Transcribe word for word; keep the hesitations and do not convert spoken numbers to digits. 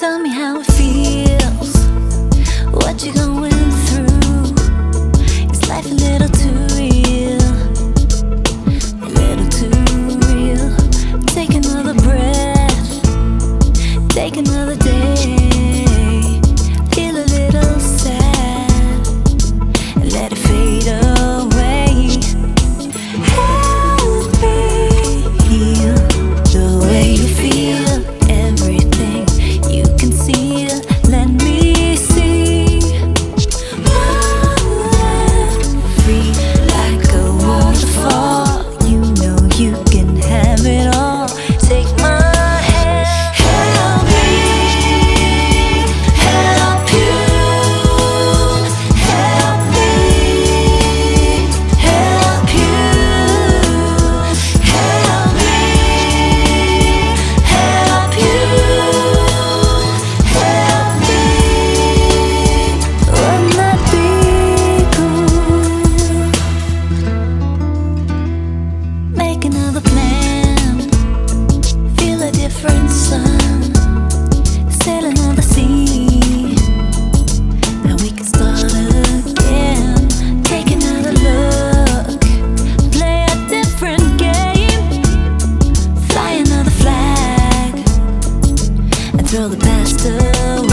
Tell me how it feels, what you're going through. Is life a little too real? A little too real. Take another breath, take another day. Feel a little sad and let it fade away. Help me heal the way you feel. Everything you conceal, let me see. Run free like a waterfall. You know you can have it all. Take my hand, help me, help you, help me, help you, help me, help you, help me. Wouldn't that be cool? Make another plan, feel a different sun, sail another sea, and we can start again. Take another look, play a different game, fly another flag, and throw the past away.